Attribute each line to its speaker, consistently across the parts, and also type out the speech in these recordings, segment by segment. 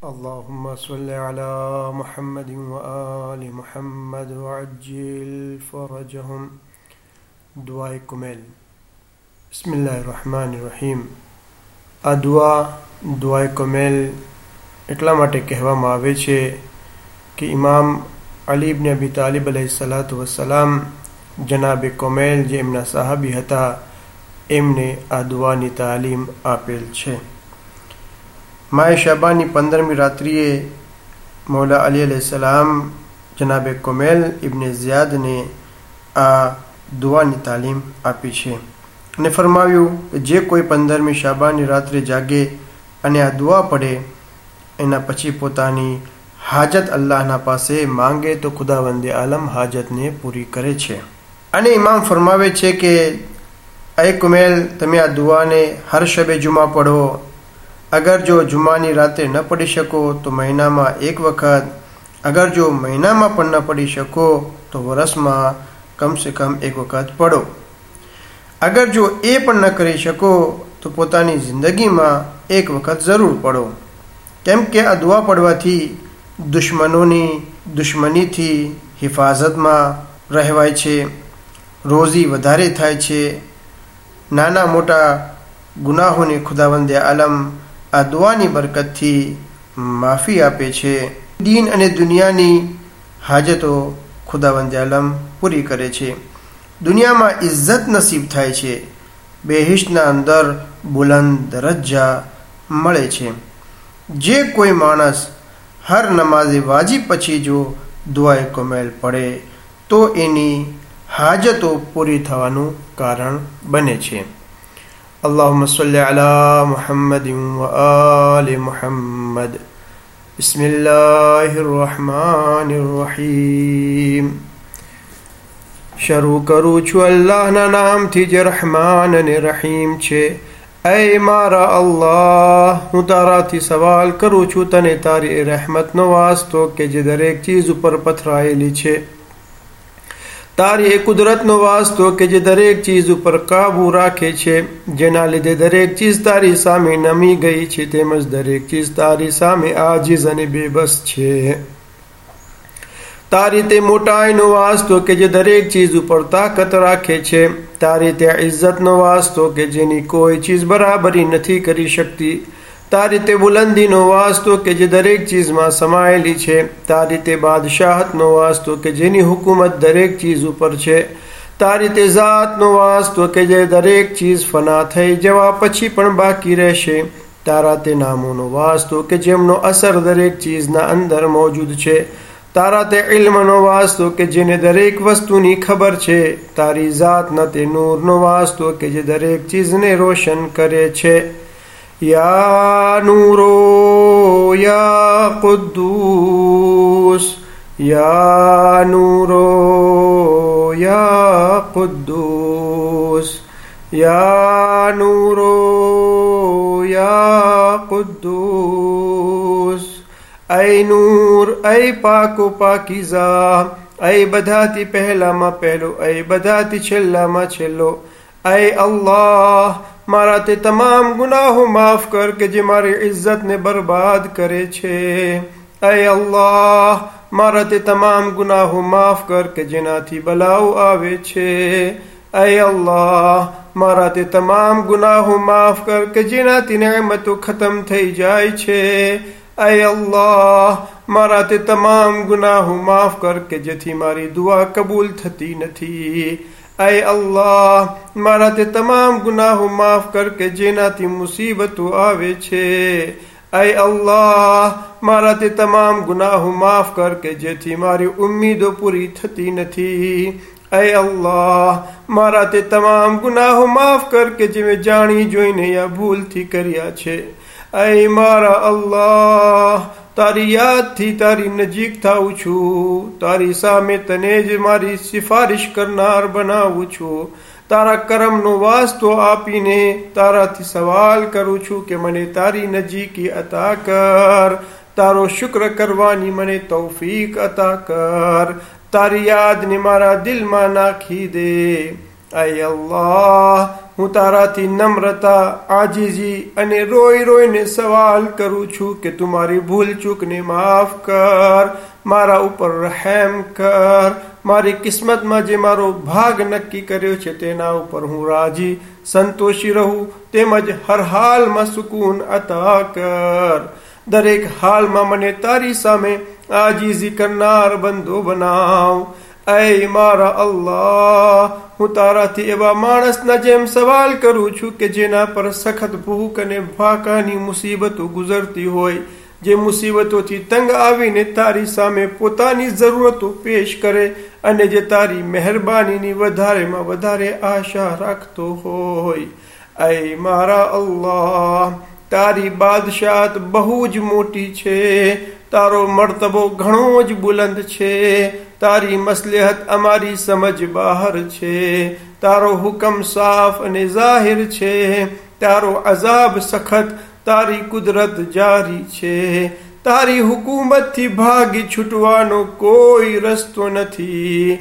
Speaker 1: اللهم صل على محمد وآل محمد وعجل فرجهم. દુઆએ કુમેલ. બિસ્મિલ્લાહિર્રહમાનિર્રહીમ. આ દુઆએ કુમેલ એટલા માટે કહેવામાં આવે છે કે ઇમામ અલી ઇબ્ન અબી તાલિબ અલૈહિસ્સલાતુ વસ્સલામ જનાબે કુમેલ જે એમના સાહાબી હતા એમને આ દુઆની તાલીમ આપેલ છે. માએ શાબાની 15મી રાત્રિએ મૌલા અલી અલૈહિસ્સલામ જનાબે કુમેલ ઇબ્ન ઝિયાદને આ દુઆની તાલીમ આપી છે અને ફરમાવ્યું કે જે કોઈ 15મી શાબાની રાત્રે જાગે અને આ દુઆ પડે એના પછી પોતાની હાજત અલ્લાહના પાસે માંગે તો ખુદાવંદે આલમ હાજતને પૂરી કરે છે. અને ઇમામ ફરમાવે છે કે એ કુમેલ તમે આ દુઆને હર શબે જુમા પઢો. અગર જો જુમાની રાતે ન પઢી શકો તો મહિનામાં એક વખત, અગર જો મહિનામાં પણ ન પઢી શકો તો વરસમાં કમ સે કમ એક વખત પઢો. અગર જો એ પણ ન કરી શકો તો પોતાની જિંદગીમાં એક વખત જરૂર પઢો. કેમ કે આ દુઆ પડવાથી દુશ્મનોની દુશ્મનીથી હિફાજતમાં રહેવાય છે, રોઝી વધારે થાય છે, નાના મોટા ગુનાહોને ખુદાવંદે આલમ આ દુઆની બરકતથી માફી આપે છે. દીન અને દુનિયાની હાજતો ખુદાવંદે આલમ પૂરી કરે છે. દુનિયામાં ઇજ્જત નસીબ થાય છે, બેહિશ્તના અંદર બુલંદ દરજ્જા મળે છે. જે કોઈ માણસ હર નમાઝે વાજિબ પછી જો દુઆએ કુમેલ પડે તો એની હાજતો પૂરી થવાનું કારણ બને છે. اللهم صل على محمد وآل محمد. بسم الله الرحمن الرحيم. શરૂ કરું છું અલ્લાહના નામથી જે રહમાન અને રહીમ છે. એ મારા અલ્લાહ, હું તારાથી સવાલ કરું છું તને તારી રહેમતનો વાસ્તો કે જે દરેક ચીજ ઉપર પથરાયેલી છે, તારી એ કુદરતનો વાસ્તો કે જે દરેક ચીજ ઉપર કાબુ રાખે છે, જેના લીધે દરેક ચીજ તારી સામે નમી ગઈ છે તેમજ દરેક ચીજ તારી સામે આજીઝ અને બેબસ છે. તારી તે મોટાઈનો વાસ્તો કે જે દરેક ચીજ ઉપર તાકાત રાખે છે, તારી તે ઇજ્જતનો વાસ્તો કે જેની કોઈ ચીજ બરાબરી નથી કરી શકતી, તારી તે બુલંદીનો વાસ્તો કે જે દરેક ચીજમાં સમાયેલી છે, તારી તે બાદશાહતનો વાસ્તો કે જેની હુકુમત દરેક ચીજ ઉપર છે, તારી તે ઝાતનો વાસ્તો કે જે દરેક ચીજ ફના થઈ જવા પછી પણ બાકી રહેશે, તારા તે નામોનો વાસ્તો કે જેમનો અસર દરેક ચીજના અંદર મોજૂદ છે, તારા તે ઇલ્મનો વાસ્તો કે જેને દરેક વસ્તુની ખબર છે, તારી ઝાતના તે નૂરનો વાસ્તો કે જે દરેક ચીજને રોશન કરે છે. યા નૂરો યા કુદ્દૂસ, યા નૂરો યા કુદ્દૂસ, યા નૂરો યા કુદ્દૂસ. ऐ नूर, ऐ पाको पाकीज़ा, ऐ बधाती पहलाમાં પહેલો, ऐ બધાથી છેલ્લામાં છેલ્લો. ऐ अल्लाह, મારા તે તમામ ગુનાહો માફ કર કે જે મારી ઇજ્જતને બરબાદ કરે છે. ऐ अल्लाહ, મારા તે તમામ ગુનાહો માફ કર કે જેનાથી બલાઓ આવે છે. ऐ अल्लाહ, મારા તે તમામ ગુનાહો માફ કર કે જેનાથી નેમતો ખતમ થઈ જાય છે. ऐ अल्लाह, મારા તે તમામ ગુનાહો માફ કર કે જેથી મારી દુઆ કબૂલ થતી નથી. ऐ अल्लाह, મારા તે તમામ ગુનાહો માફ કર કે જેનાથી મુસીબતો આવે છે. ऐ अल्लाह, મારા તે તમામ ગુનાહો માફ કર કે જેથી મારી ઉમ્મીદો પૂરી થતી નથી. ऐ अल्लाह, મારા તે તમામ ગુનાહો માફ કર કે જે મેં જાણી જોઈને યા ભૂલથી કર્યા છે. ऐ મારા અલ્લાહ, તારી યાદથી તારી નજીક થાઉં છું, તારી સામે તને જ મારી સિફારિશ કરનાર બનાવું છું. તારા કરમનો વાસ્તો આપીને તારાથી સવાલ કરું છું કે મને તારી નજીકી અતા કર, તારો શુક્ર કરવાની મને તૌફીક અતા કર, તારી યાદને મારા દિલમાં નાખી દે. ऐ अल्लाह, હું તારાથી નમ્રતા, આજીજી અને રોઈ રોઈને સવાલ કરું છું કે તું મારી ભૂલ ચૂકને માફ કર, મારા ઉપર રહેમ કર. મારી કિસ્મતમાં જે મારો ભાગ નક્કી કર્યો છે તેના ઉપર હું રાજી સંતોષી રહું, તેમજ હર હાલમાં સુકૂન અતા કર. દરેક હાલમાં મને તારી સામે આજીજી કરનાર બંદો બનાવ. ऐ मारा अल्लाह, હું તારાથી એવા માણસના જેમ સવાલ કરું છું કે જેના પર સખત ભૂખ અને ભાકાની મુસીબતો ગુજરતી હોય, જે મુસીબતોથી તંગ આવીને તારી સામે પોતાની જરૂરતો પેશ કરે અને જે તારી મહેરબાનીની વધારેમાં વધારે આશા રાખતો હોય. ऐ મારા અલ્લાહ, તારી બાદશાહત બહુ જ મોટી છે, તારો મર્તબો ઘણો જ બુલંદ છે, તારી મસલહત અમારી સમજ બહાર છે, તારો હુકમ સાફ અને જાહેર છે, તારો અઝાબ સખત, તારી કુદરત જારી છે, તારી હુકુમતથી ભાગી છૂટવાનો કોઈ રસ્તો નથી.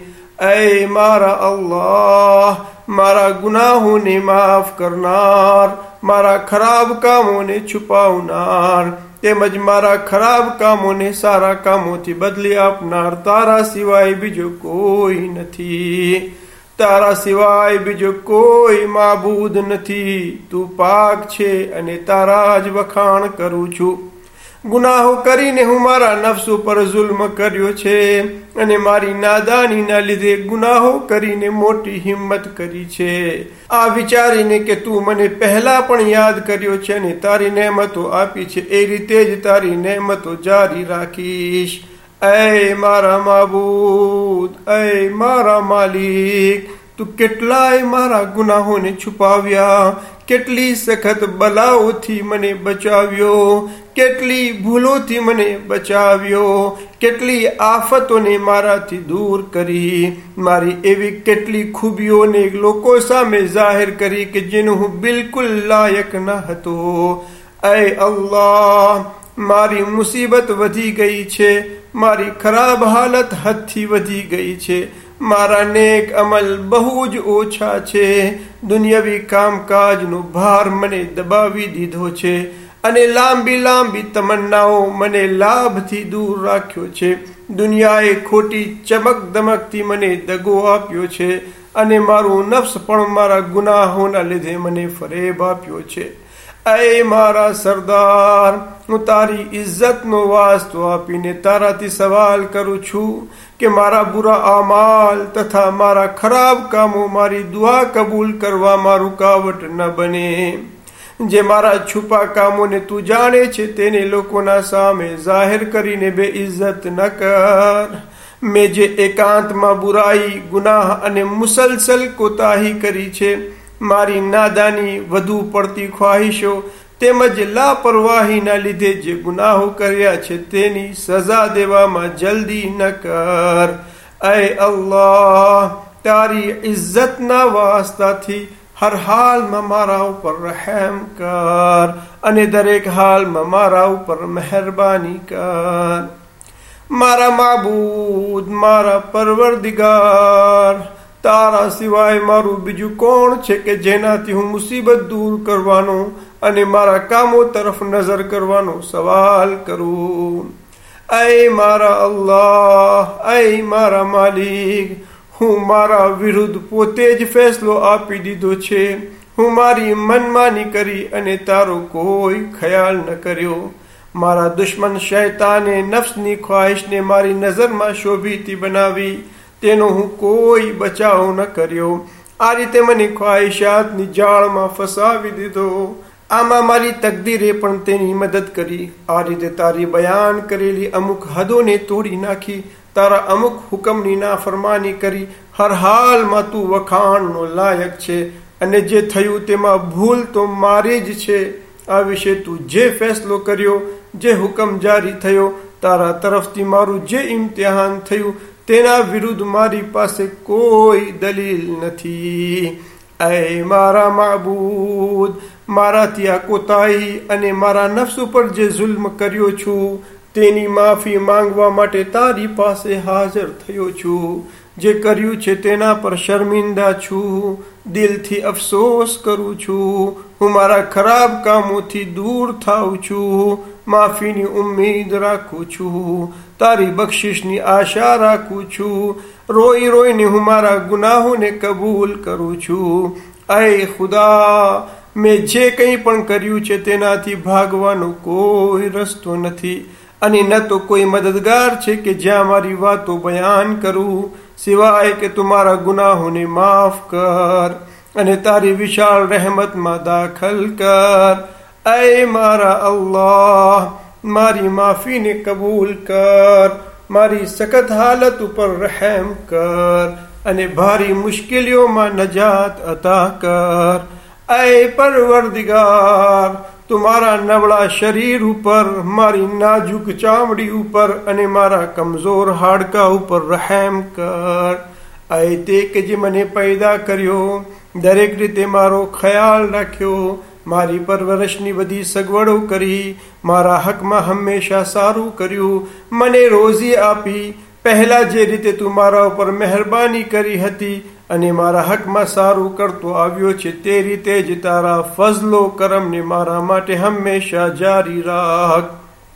Speaker 1: ऐ મારા અલ્લાહ, મારા ગુનાહોને માફ કરનાર, મારા ખરાબ કામોને છુપાવનાર, તેમજ મારા ખરાબ કામોને સારા કામોથી બદલી આપનાર તારા સિવાય બીજો કોઈ નથી. તારા સિવાય બીજો કોઈ માબૂદ નથી. તું પાક છે અને તારા જ વખાણ કરું છું. ગુનાહો કરીને હું મારા નફ્સ ઉપર જુલ્મ કર્યો છે અને મારી નાદાનીના લીધે ગુનાહો કરીને મોટી હિંમત કરી છે. આ વિચારીને કે તું મને પહેલા પણ યાદ કર્યો છે અને તારી નેમતો આપી છે, એ રીતે જ તારી નેમતો જારી રાખીશ. ऐ મારા માબૂદ, ऐ મારા માલિક, તું કેટલાય મારા ગુનાહોને છુપાવ્યા, કેટલી સખત બલાઓથી મને બચાવ્યો, કેટલી ભૂલોથી મને બચાવ્યો, કેટલી આફતોને મારાથી દૂર કરી, મારી એવી કેટલી ખૂબીઓને લોકો સામે જાહેર કરી કે જેનું હું બિલકુલ લાયક ન હતો. ऐ અલ્લાહ, મારી મુસીબત વધી ગઈ છે, મારી ખરાબ હાલત હદથી વધી ગઈ છે, મારા નેક અમલ બહુ જ ઓછા છે, દુનિયાવી કામકાજનો ભાર મને દબાવી દીધો છે અને લાંબી લાંબી તમન્નાઓ મને લાભથી દૂર રાખ્યો છે. દુનિયાએ ખોટી ચમક દમકથી મને દગો આપ્યો છે અને મારું નફ્સ પણ મારા ગુનાહોના લીધે મને ફરેબ આપ્યો છે. ऐ મારા સરદાર, હું તારી ઇજ્જતનો વાસ્તો આપીને તારાથી સવાલ કરું છું કે મારા બુરા આમાલ તથા મારા ખરાબ કામો મારી દુઆ કબૂલ કરવામાં રૂકાવટ ન બને. જે મારા છુપા કામોને તું જાણે છે તેને લોકોના સામે જાહેર કરીને બે ઇજ્જત ન કર. મેં જે એકાંતમાં બુરાઈ, ગુનાહ અને મુસલસલ કોતાહી કરી છે, મારી નાદાની, વધુ પડતી ખ્વાહિશો તેમજ લાપરવાહીના લીધે જે ગુનાહો કર્યા છે તેની સજા દેવામાં જલ્દી ન કર. ऐ અલ્લાહ, તારી ઇજ્જતના વાસ્તાથી હર હાલમાં મારા ઉપર રહેમ કર અને દરેક હાલમાં મારા ઉપર મહેરબાની કર. મારા માબૂદ, મારા પરવરદિગાર, તારા સિવાય મારું બીજું કોણ છે કે જેનાથી હું મુસીબત દૂર કરવાનો અને મારા કામો તરફ નજર કરવાનો સવાલ કરું. ऐ મારા અલ્લાહ, ऐ મારા માલિક, હું મારા વિરુદ્ધ પોતે જ ફેસલો આપી દીધો છે. હું મારી મનમાની કરી અને તારો કોઈ ખ્યાલ ન કર્યો. મારા દુશ્મન શૈતાને નફ્સની ખ્વાહિશને મારી નજરમાં શોભીતી બનાવી, તેનો હું કોઈ બચાવ ન કર્યો. આ રીતે મને ખ્વાહિશાતની જાળમાં ફસાવી દીધો. આમાં મારી તકદીરે પણ તેની મદદ કરી. આ રીતે તારી બયાન કરેલી અમુક હદોને તોડી નાખી, તારા અમુક હુકમની નાફરમાની કરી. હર હાલમાં તું વખાણનો લાયક છે અને જે થયું તેમાં ભૂલ તો મારી જ છે. આ વિશે તું જે ફેસલો કર્યો, જે હુકમ જારી થયો, તારા તરફથી મારું જે ઇમ્તિહાન થયું, તેના વિરુદ્ધ મારી પાસે કોઈ દલીલ નથી. ऐ મારા માબૂદ, મારાથી આ કોતાહી અને મારા નફ્સ ઉપર જે જુલ્મ કર્યો છું તેની માફી માંગવા માટે તારી પાસે હાજર થયો છું. જે કર્યું છે તેના પર શર્મિંદા છું, દિલથી અફસોસ કરું છું, હું મારા ખરાબ કામોથી દૂર થાઉં છું, માફીની ઉમ્મીદ રાખું છું, તારી બખ્શિશની આશા રાખું છું, રોઈ રોઈને હું મારા ગુનાહોને કબૂલ કરું છું. અય ખુદા, મેં જે કંઈ પણ કર્યું છે તેનાથી ભાગવાનો કોઈ રસ્તો નથી, અને ન તો કોઈ મદદગાર છે કે જ્યાં મારી વાતો બયાન કરું, સિવાય કે તું મારા ગુનાહોને માફ કર અને તારી વિશાળ રહેમતમાં દાખલ કર. અય મારા અલ્લાહ, મારી માફીને કબૂલ કર, મારી સખત હાલત ઉપર રહેમ કર અને ભારી મુશ્કેલીઓમાં નજાત અતા કર. અય પરવરદિગાર, તું મારા નબળા શરીર ઉપર, મારી નાજુક ચામડી ઉપર અને મારા કમજોર હાડકા ઉપર રહેમ કર. અય તે કે જે મને પેદા કર્યો, દરેક રીતે મારો ખ્યાલ રાખ્યો, મારી પરવરશની બધી સગવડો કરી, મારા હકમાં હંમેશા સારું કર્યું, મને રોઝી આપી, પહેલા જે રીતે તું મારા ઉપર મહેરબાની કરી હતી અને મારા હકમાં સારું કરતો આવ્યો છે તે રીતે જ તારા ફઝલો કરમને મારા માટે હંમેશા જારી રાખ.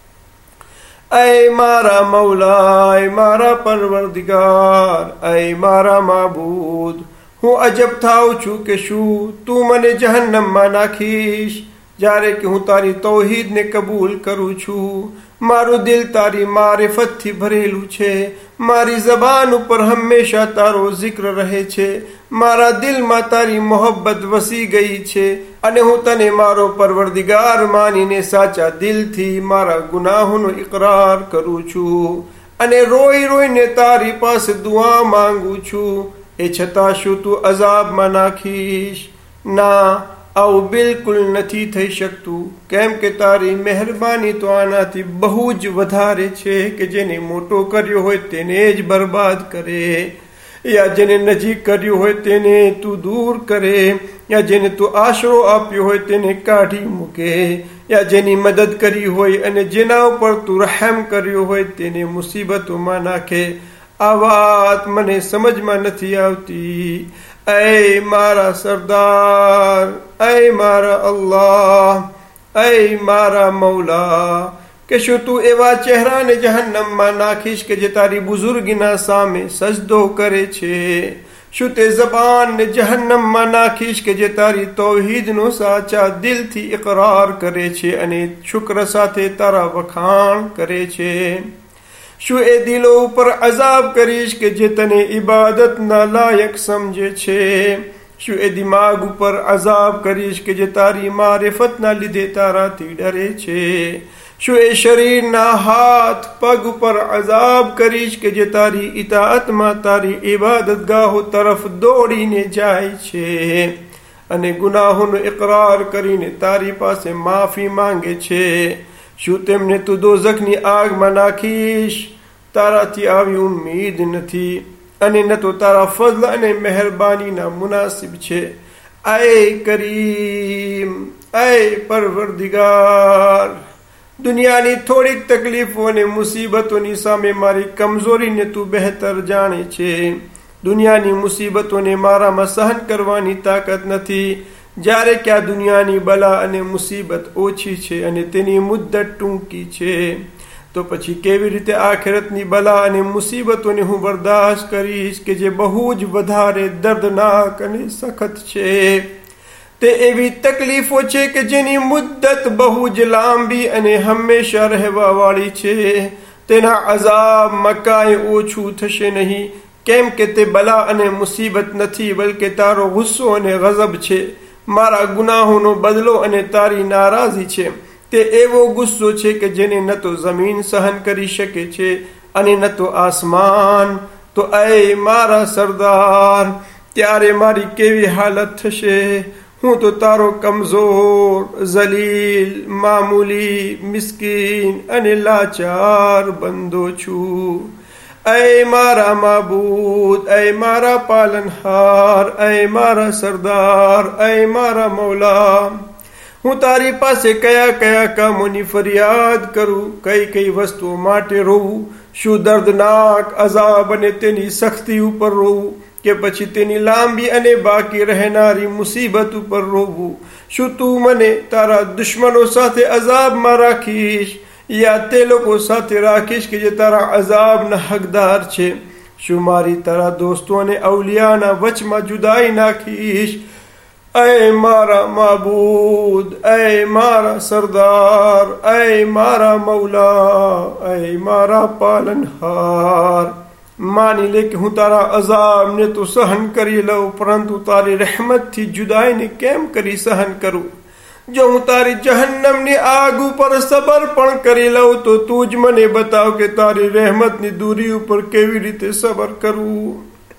Speaker 1: અય મારા મૌલા, અય મારા પરવરદિગાર, અય મારા માબૂદ, હું અજબ થાઉં છું કે શું તું મને જહન્નમમાં નાખીશ જ્યારે કે હું તારી તૌહીદને કબૂલ કરું છું. મારું દિલ તારી મારિફતથી ભરેલું છે, મારી જબાન ઉપર હંમેશા તારો જિક્ર રહે છે, મારા દિલમાં તારી મોહબ્બત વસી ગઈ છે અને હું તને મારો પરવરદિગાર માનીને સાચા દિલથી મારા ગુનાહોનો ઇકરાર કરું છું અને રોઈ રોઈને તારી પાસે દુઆ માંગુ છું. એ છતાં શું તું અઝાબમાં નાખીશ? ના, આવું બિલકુલ નથી થઈ શકતું, કેમ કે તારી મહેરબાની તો આનાથી બહુ જ વધારે છે કે જેને મોટો કર્યો હોય તેને જ બરબાદ કરે, યા જેને નજીક કર્યું હોય તેને તું દૂર કરે, યા જેને તું આશરો આપ્યો હોય તેને કાઢી મૂકે, યા જેની મદદ કરી હોય અને જેના ઉપર તું રહેમ કર્યો હોય તેને મુસીબતોમાં નાખે. આ વાત મને સમજમાં નથી આવતી. અય મારા સરદાર, અય મારા અલ્લાહ, અય મારા મૌલા, કે શું તું એવા ચહેરાને જહન્નમમાં નાખીશ કે જે તારી બુઝુર્ગીના સામે સજદો કરે છે? શું તે જબાનને જહન્નમમાં નાખીશ કે જે તારી તૌહીદનો સાચા દિલથી ઇકરાર કરે છે અને શુક્ર સાથે તારા વખાણ કરે છે? શું એ દિલો ઉપર અઝાબ કરીશ કે જે તને ઇબાદતના લાયક સમજે છે? શું એ દિમાગ ઉપર અઝાબ કરીશ કે જે તારી મારિફતના લીધે તારાથી ડરે છે? શું એ શરીરના હાથ પગ ઉપર અઝાબ કરીશ કે જે તારી ઇતાઅતમાં તારી ઇબાદતગાહો તરફ દોડીને જાય છે અને ગુનાહોનો ઇકરાર કરીને તારી પાસે માફી માંગે છે? શું તેમને તું દોઝખની આગમાં નાખીશ? તારાથી આવી ઉમ્મીદ નથી અને ન તો તારા ફઝલ અને મહેરબાનીના મુનાસિબ છે. અય કરીમ, અય પરવરદિગાર, દુનિયાની થોડીક તકલીફો અને મુસીબતોની સામે મારી કમજોરીને તું બહેતર જાણે છે. દુનિયાની મુસીબતોને મારામાં સહન કરવાની તાકાત નથી, જ્યારે કે આ દુનિયાની બલા અને મુસીબત ઓછી છે અને તેની મુદ્દત ટૂંકી છે, તો પછી કેવી રીતે આખિરતની બલા અને મુસીબતોને હું બરદાશ્ત કરીશ કે જે બહુ જ વધારે દર્દનાક અને સખત છે? તે એવી તકલીફો છે કે જેની મુદ્દત બહુ જ લાંબી અને હંમેશા રહેવા વાળી છે. તેના અઝાબમાં કાંઈ ઓછું થશે નહીં, કેમ કે તે બલા અને મુસીબત નથી, બલકે તારો ગુસ્સો અને ગઝબ છે, મારા ગુનાહોનો બદલો અને તારી નારાજી છે. તે એવો ગુસ્સો છે કે જેને ન તો જમીન સહન કરી શકે છે અને ન તો આસમાન. તો અય મારા સરદાર, ત્યારે મારી કેવી હાલત થશે? હું તો તારો કમજોર, ઝલીલ, મામૂલી, મિસ્કીન અને લાચાર બંદો છું. અય મારા માબૂદ, અય મારા પાલનહાર, અય મારા સરદાર, અય મારા મૌલા, હું તારી પાસે કયા કયા કામોની ફરિયાદ કરું, કઈ કઈ વસ્તુઓ માટે રોવું? શું દર્દનાક અઝાબ અને તેની સખ્તી ઉપર રોવું, કે પછી તેની લાંબી અને બાકી રહેનારી મુસીબત ઉપર રોવું? શું તું મને તારા દુશ્મનો સાથે અઝાબમાં રાખીશ, યા તે લોકો સાથે રાખીશ કે જે તારા અઝાબના હકદાર છે? શું મારી તારા દોસ્તો અને અવલિયાના વચમાં જુદાઈ નાખીશ? ऐ मारा माबूद, ऐ मारा सरदार, ऐ मारा मौला, ऐ मारा पालनहार, मानी ले कि હું તારા અઝાબને તો સહન કરી લઉં, પરંતુ તારી રહેમતથી જુદાઈને કેમ કરી સહન કરું? જો હું તારી જહન્નમની આગ ઉપર સબર પણ કરી લઉં તો તું જ મને બતાવ કે તારી રહેમતની દૂરી ઉપર કેવી રીતે સબર કરવું.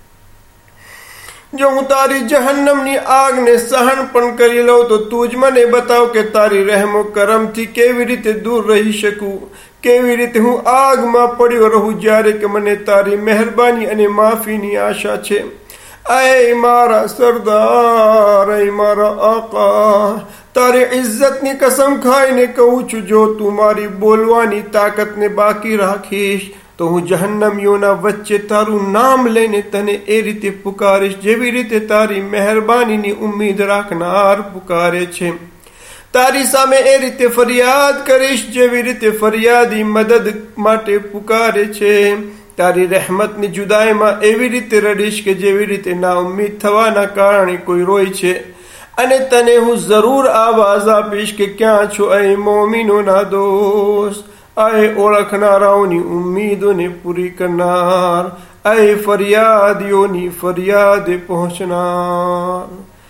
Speaker 1: જો હું તારી જહન્નમની આગને સહન પણ કરી લઉં તો તું જ મને બતાવ કે તારી રહેમો કરમથી કેવી રીતે દૂર રહી શકું, કેવી રીતે હું આગમાં પડ્યો રહું જ્યારે કે મને તારી મહેરબાની અને માફીની આશા છે. ऐ મારા સરદાર, ऐ મારા આકા, તારી ઇજ્જતની કસમ ખાઈને કહું છું, જો તું મારી બોલવાની તાકાતને બાકી રાખીશ તો હું જહન્નમીઓના વચ્ચે તારું નામ લઈને તને એ રીતે પુકારીશ જેવી રીતે તારી મહેરબાનીની ઉમ્મીદ રાખનાર પુકારે છે. તારી સામે એ રીતે ફરિયાદ કરીશ જેવી રીતે ફરિયાદી મદદ માટે પુકારે છે. તારી રહેમતની જુદાઈમાં એવી રીતે રડીશ કે જેવી રીતે નાઉમ્મીદ થવાના કારણે કોઈ રોય છે. અને તને હું જરૂર આવાજ આપીશ કે ક્યાં છો એ મોમિનોના દોસ્ત, ऐ ઓળખનારાઓની ઉમ્મીદોને પૂરી કરનાર, ऐ ફરિયાદીઓની ફરિયાદે પહોંચનાર.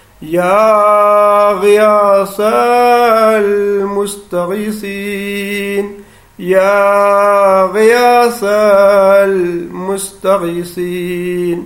Speaker 1: યા ગિયાસલ મુસ્તગીસીન, યા ગિયાસલ મુસ્તગીસીન,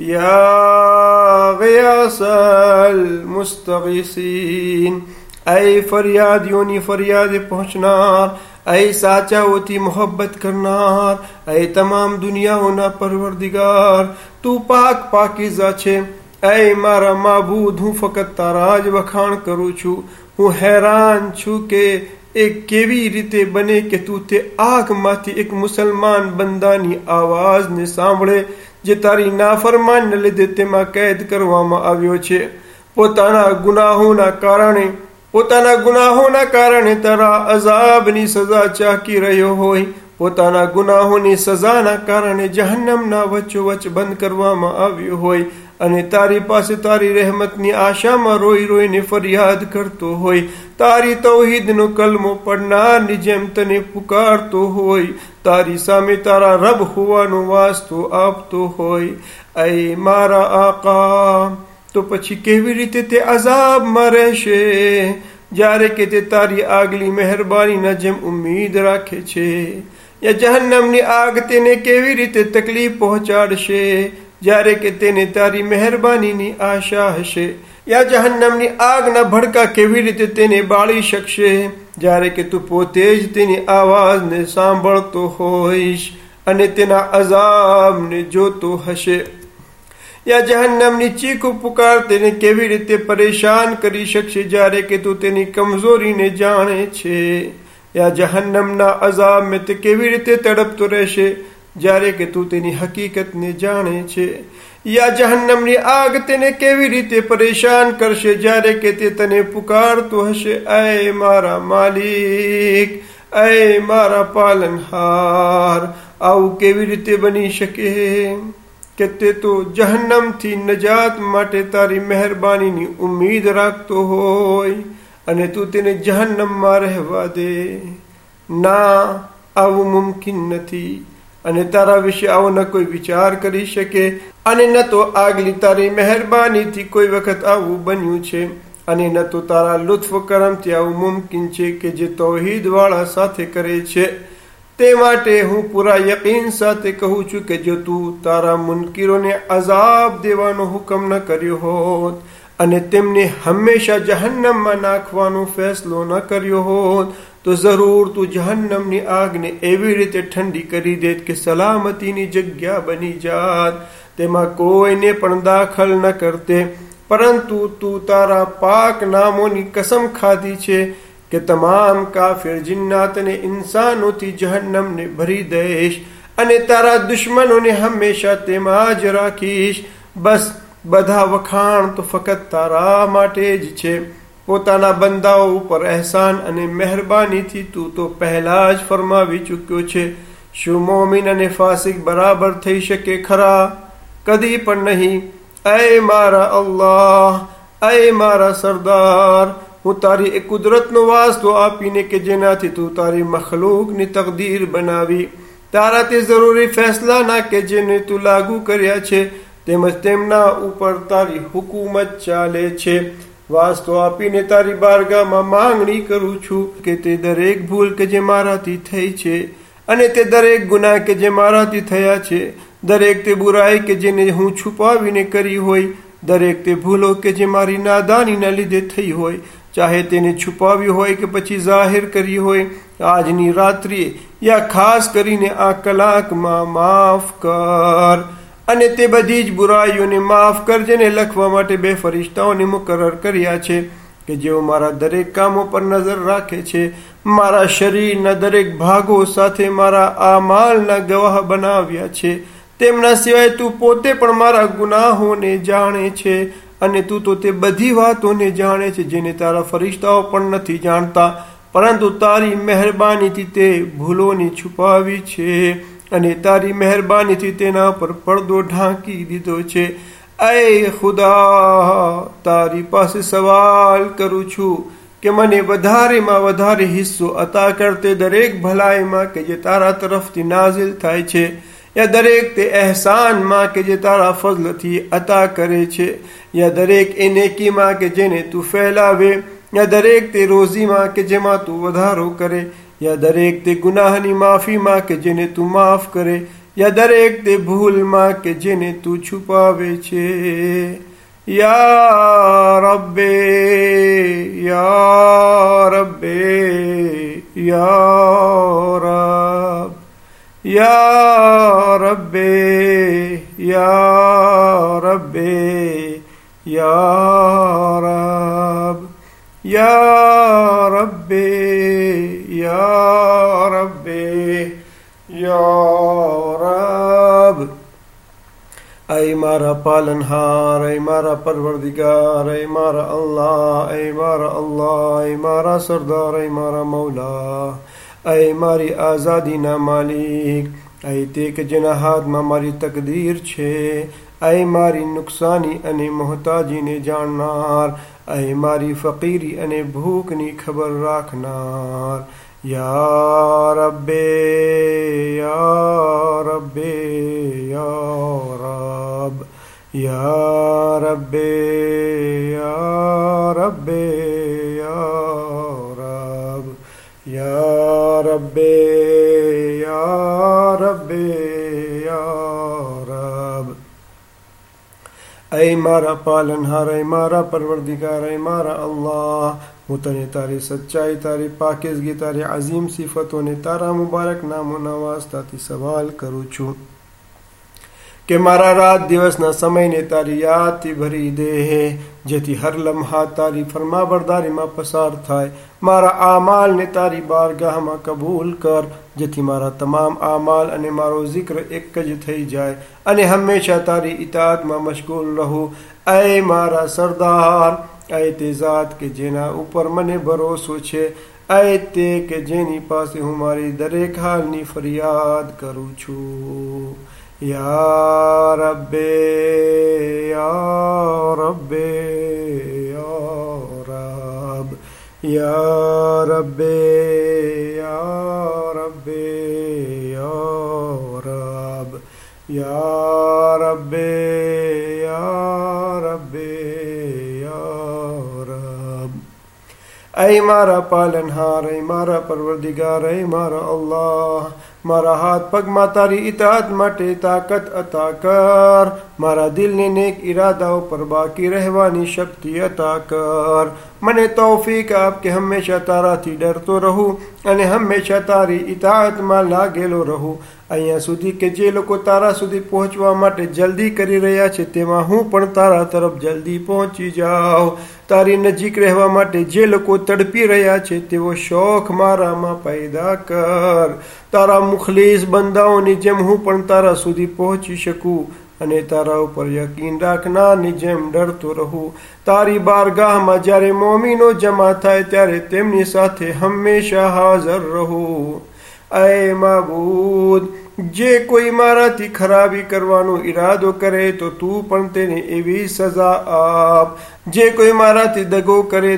Speaker 1: યા ગિયાસલ મુસ્તગીસીન. ऐ ફરિયાદીઓની ફરિયાદે પહોંચનાર, ऐ સાચાઓથી મોહબ્બત કરનાર, ऐ તમામ દુનિયાઓના પરવરદિગાર, તું પાક પાકીઝા છે. ऐ મારા માબૂદ, હું ફક્ત તારા જ વખાણ કરું છું. હું હેરાન છું કે એ કેવી રીતે બને કે તું તે આગમાંથી એક મુસલમાન બંદાની આવાજને સાંભળે જે તારી નાફરમાનને લીધે તેમાં કેદ કરવામાં આવ્યો છે. પોતાના ગુનાહોના કારણે તારા અઝાબની સજા ચાકી રહ્યો હોય, પોતાના ગુનાહોની સજાના કારણે જહન્નમના વચ્ચોવચ્ચ બંધ કરવામાં આવ્યો હોય અને તારી પાસે તારી રહેમતની આશામાં રોઈ રોઈને ફરિયાદ કરતો હોય, તારી તૌહીદનો કલમો પડનારની જેમ તને પુકારતો હોય, તારી સામે તારા રબ હોવાનો વાસ્તો આપતો હોય. ऐ મારા આકા, તો પછી કેવી રીતે તે અઝાબમાં રહેશે જ્યારે કે તે તારી આગલી મહેરબાનીના જેમ ઉમ્મીદ રાખે છે? યા જહન્નમની આગ તેને કેવી રીતે તકલીફ પહોંચાડશે જ્યારે કે તેને તારી મહેરબાનીની આશા હશે? યા જહન્નમની આગના ભડકા કેવી રીતે તેને બાળી શકશે જ્યારે કે તું પોતે જ તેની આવાજને સાંભળતો હોઈશ અને તેના અઝાબને જોતો હશે? યા જહન્નમની ચીખો પુકાર તેને કેવી રીતે પરેશાન કરી શકશે જ્યારે કે તું તેની કમજોરીને જાણે છે? યા જહન્નમના અઝાબમાં તે કેવી રીતે તડપતો રહેશે જ્યારે કે તું તેની હકીકતને જાણે છે? યા જહન્નમની આગ તેને કેવી રીતે પરેશાન કરશે જ્યારે કે તે તને પુકારતો હશે, ऐ મારા માલિક, ऐ મારા પાલનહાર? આવું કેવી રીતે બની શકે કે તે તો જહન્નમથી નજાત માટે તારી મહેરબાનીની ઉમ્મીદ રાખતો હોય અને તું તેને જહન્નમમાં રહેવા દે? ના, આવું મુમકિન નથી અને તારા વિશે આવો ન કોઈ વિચાર કરી શકે અને ન તો આગલી તારી મહેરબાનીથી કોઈ વખત આવું બન્યું છે અને ન તો તારા લુત્ફ કરમથી આવું મુમકિન છે કે જે તૌહીદ વાળા સાથે કરે છે. તે માટે હું પૂરા યકીન સાથે કહું છું કે જો તું તારા મુનકીરોને અઝાબ દેવાનો હુકમ ન કર્યો હોત અને તેમને હંમેશા જહન્નમમાં નાખવાનો ફેસલો ન કર્યો હોત તો જરૂર તું જહન્નમની આગને એવી રીતે ઠંડી કરી દેત કે સલામતીની જગ્યા બની જાત, તેમાં કોઈને પણ દાખલ ન કરતે, પરંતુ તું તારા પાક નામોની કસમ ખાધી છે કે તમામ કાફિર જિન્નાત અને ઇન્સાનોથી જહન્નમને ભરી દઈશ અને તારા દુશ્મનોને હંમેશા તેમાં જ રાખીશ. બસ બધા વખાણ તો ફક્ત તારા માટે જ છે. પોતાના બંદાઓ ઉપર અહેસાન અને મહેરબાનીથી તું તો પહેલા જ ફરમાવી ચૂક્યો છે. શું મોમિન અને ફાસિક બરાબર થઈ શકે ખરા? કદી પણ નહીં. અય મારા અલ્લાહ, અય મારા સરદાર, હું તારી એ કુદરતનો વાસ્તો આપીને કે જેનાથી તું તારી મખલૂકની તકદીર બનાવી, તારા તે જરૂરી ફેસલાના કે જેને તું લાગુ કર્યા છે તેમજ તેમના ઉપર તારી હુકુમત ચાલે છે. વાસ્તો આપીને તારી બારગાહમાં માંગણી કરું છું કે તે દરેક ભૂલ કે જે મારાથી થઈ છે અને તે દરેક ગુનાહ કે જે મારાથી થયા છે, દરેક તે બુરાઈ કે જેને હું છુપાવીને કરી હોય, દરેક તે ભૂલો કે જે મારી નાદાનીના લીધે થઈ હોય, ચાહે તેને છુપાવી હોય કે પછી જાહેર કરી હોય, આજની રાત્રિએ યા ખાસ કરીને આ કલાકમાં માફ કર. અને તે બધી જ બુરાઈઓને માફ કર જેને લખવા માટે 2 ફરિશ્તાઓને મુકર્રર કર્યા છે કે જેઓ મારા દરેક કામો પર નજર રાખે છે, મારા શરીરના દરેક ભાગો સાથે મારા આમાલના ગવાહ બનાવ્યા છે. તેમના સિવાય તું પોતે પણ મારા ગુનાહોને જાણે છે અને તું તો તે બધી વાતોને જાણે છે જેને તારા ફરિશ્તાઓ પણ નથી જાણતા, પરંતુ તારી મહેરબાનીથી તે ભૂલોને છુપાવી છે અને તારી મહેરબાનીથી તેના પર પડદો ઢાંકી દીધો છે. અય ખુદા, તારી પાસે સવાલ કરું છું કે મને વધારેમાં વધારે હિસ્સો અતા કરતે દરેક ભલાઈમાં કે જે તારા તરફથી નાઝિલ થાય છે, યા દરેક તે અહેસાનમાં કે જે તારા ફઝલથી અતા કરે છે, યા દરેક એ નેકીમાં કે જેને તું ફેલાવે, યા દરેક તે રોઝીમાં કે જેમાં તું વધારો કરે, યા દરેક તે ગુનાહની માફીમાં કે જેને તું માફ કરે, યા દરેક તે ભૂલમાં કે જેને તું છુપાવે છે. યા રબ્બે, યા રબ્બે, યા રબ, યા રબ્બે, યા રબ્બે, યા રબ, યા રબ્બે, યા રબ્બે, યા રબ. અય મારા પાલનહાર, અય મારા પરવરદિગાર, અય મારા અલ્લાહ, અય મારા અલ્લાહ, અય મારા સરદાર, અય મારા મૌલા, અય મારી આઝાદીના માલિક, અય તે કે જેના હાથમાં મારી તકદીર છે, અય મારી નુકસાની અને મોહતાજીને જાણનાર, અય મારી ફકીરી અને ભૂખની ખબર રાખનાર. યા રબ્બે, યા રબ્બે, યા રબ, યા રબ્બે, યા રબ્બે, યા રબ, યા રબ્બે, યા રબ્બે, યા રબ. અય મારા પાલનહાર, અય મારા પરવરદિગાર, અય મારા અલ્લાહ, હું તને તારી સચ્ચાઈ, તારી પાકીઝગી, તારી અઝીમ સિફતોને તારા મુબારક નામોના વાસ્તાથી સવાલ કરું છું કે મારા રાત દિવસના સમયને તારી યાદથી ભરી દે, જેથી હર લમ્હા તારી ફરમાબરદારીમાં પસાર થાય. મારા આમાલને તારી બારગાહમાં કબૂલ કર, જેથી મારા તમામ આમાલ અને મારો zikr એક જ થઈ જાય અને હંમેશા તારી ઇતાઅતમાં મશગુલ રહું. અય મારા સરદાર, અય તે ઝાત કે જેના ઉપર મને ભરોસો છે, અય તે કે જેની પાસે હું મારી દરેક હાલની ફરિયાદ કરું છું. યા રબ્બે, યા રબ્બે, યા રબ, યા રબ્બે, યા રબ્બે, યા રબ, યા રબ્બે, યા રબ્બે, યા રબ. અય મારા પાલનહાર, અય મારા પરવરદિગાર, અય મારા અલ્લાહ, મારા હાથ પગમાં તારી ઇતાઅત માટે તાકાત અતા કર, મારા દિલને નેક ઈરાદાઓ પર બાકી રહેવાની શક્તિ અતા કર. મને તૌફીક આપ કે હંમેશા તારાથી ડરતો રહું અને હંમેશા તારી ઇતાઅતમાં લાગેલો રહું અહીંયા સુધી કે જે લોકો તારા સુધી પહોંચવા માટે જલ્દી કરી રહ્યા છે તેમાં હું પણ તારા તરફ જલ્દી પહોંચી જાઉં. તારી નજીક રહેવા માટે જે લોકો તડપી રહ્યા છે તેવો શોખ મારામાં પેદા કર. તારા મુખલીસ બંદાઓની જેમ હું પણ તારા સુધી પહોંચી શકું અને તારા ઉપર યકીન રાખનારની જેમ ડરતો રહું. તારી બારગાહમાં જ્યારે મોમીનો જમા થાય ત્યારે તેમની સાથે હંમેશા હાજર રહું. અય માબૂદ, જે કોઈ મારાથી ખરાબી કરવાનો ઈરાદો કરે તો તું પણ તેને એવી સજા આપ. જે કોઈ મારાથી દગો કરે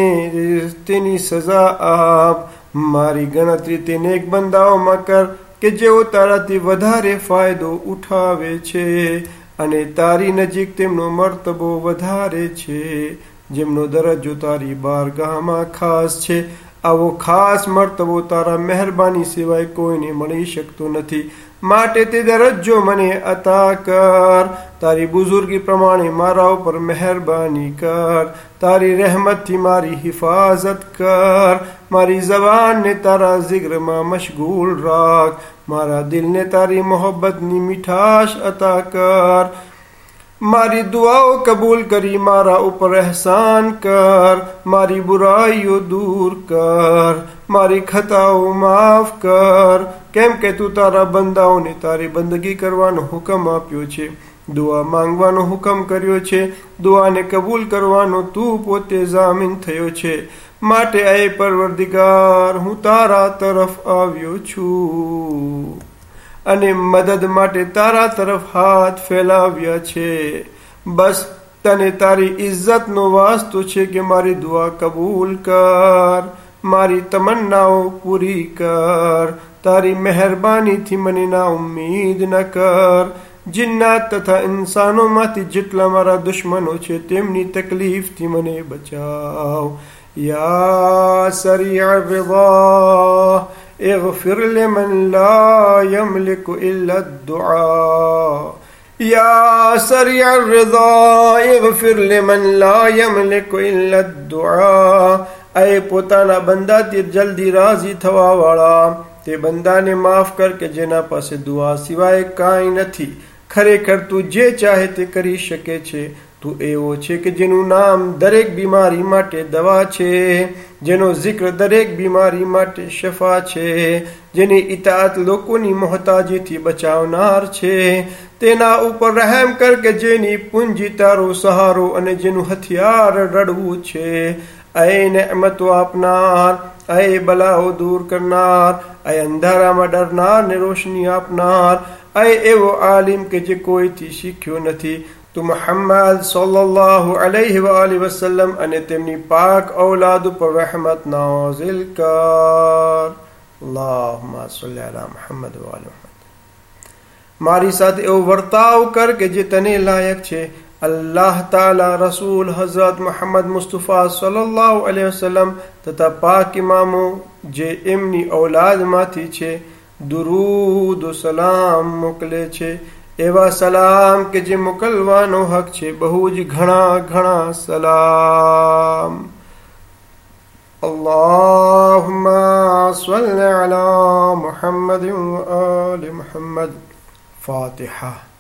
Speaker 1: તેની સજા આપ. મારી ગણતરી તે નેક બંદાઓમાં કર કે જેઓ તારાથી વધારે ફાયદો ઉઠાવે છે અને તારી નજીક તેમનો મર્તબો વધારે છે, જેમનો દરજ્જો તારી બારગાહમાં ખાસ છે. આવો ખાસ મર્તબો તારા મહેરબાની સિવાય કોઈને મળી શકતો નથી. માટે તે દરજ્જો મને અતા કર. તારી બુઝુર્ગી પ્રમાણે મારા ઉપર મહેરબાની કર. તારી રહેમતથી મારી હિફાજત કર. મારી જબાનને તારા ઝિક્રમાં મશગુલ રાખ. મારા દિલને તારી મોહબ્બતની મીઠાશ અતા કર. મારી દુઆઓ કબૂલ કરી મારા ઉપર અહેસાન કર. મારી બુરાઈઓ દૂર કર. મારી ખતાઓ માફ કર. કેમ કે તું તારા બંદાઓને તારી બંદગી કરવાનો હુકમ આપ્યો છે, દુઆ માંગવાનો હુકમ કર્યો છે, દુઆને કબૂલ કરવાનો તું પોતે જામીન થયો છે. માટે એ પરવરદિગાર, હું તારા તરફ આવ્યો છું અને મદદ માટે તારા તરફ હાથ ફેલાવ્યા છે. બસ તને તારી ઇજ્જતનો વાસ્તો છે કે મારી દુઆ કબૂલ કર. મારી તમન્નાઓ પૂરી કર. તારી મહેરબાનીથી મને ના ઉમ્મીદ ન કર. જિન્નાત તથા ઇન્સાનોમાંથી જેટલા મારા દુશ્મનો છે તેમની તકલીફથી મને બચાવ. યા સરીઅ રિદા اغفر لمن لا يملك إلا الدعاء. يا سريع الرضا اغفر لمن لا يملك إلا الدعاء. اے પોતાના બંદાથી જલ્દી રાજી થવા વાળા, તે બંદાને માફ કર કે જેના પાસે દુઆ સિવાય કાંઈ નથી. ખરેખર તું જે ચાહે તે કરી શકે છે. તું એવો છે કે જેનું નામ દરેક બીમારી માટે દવા છે, જેનો zikr દરેક બીમારી માટે શફા છે, જેની ઇતાઅત લોકોની મોહતાજીથી બચાવનાર છે. તેના ઉપર રહેમ કર કે જેની પૂંજી તારો સહારો અને જેનું હથિયાર રડવું છે. અય નેમતો આપનાર, અય બલાઓ દૂર કરનાર, અય અંધારામાં ડરનાર ને રોશની આપનાર, અય એવો આલિમ કે જે કોઈથી શીખ્યો નથી. તું મુહમ્મદ સલ્લલ્લાહુ અલૈહિ વઆલિહિ વસલ્લમ અને તેમની પાક ઔલાદ ઉપર રહેમત નાઝિલ કર. અલ્લાહુમ્મા સલ્લી અલા મુહમ્મદ વ આલિ મુહમ્મદ. મારી સાથે એવો વર્તાવ કર કે જે તને લાયક છે. અલ્લાહ તાલા રસૂલ હઝરત મુહમ્મદ મુસ્તફા સલ્લલ્લાહુ અલૈહિ વસલ્લમ તથા પાક ઇમામો જે એમની ઔલાદમાંથી છે દુરૂદ વ સલામ મોકલે છે. એવા સલામ કે જે મોકલવાનો હક છે, બહુ જ ઘણા ઘણા સલામ. અલ્લાહુમ્મા સલ્લી અલા મુહમ્મદ વ આલિ મુહમ્મદ. ફાતિહા.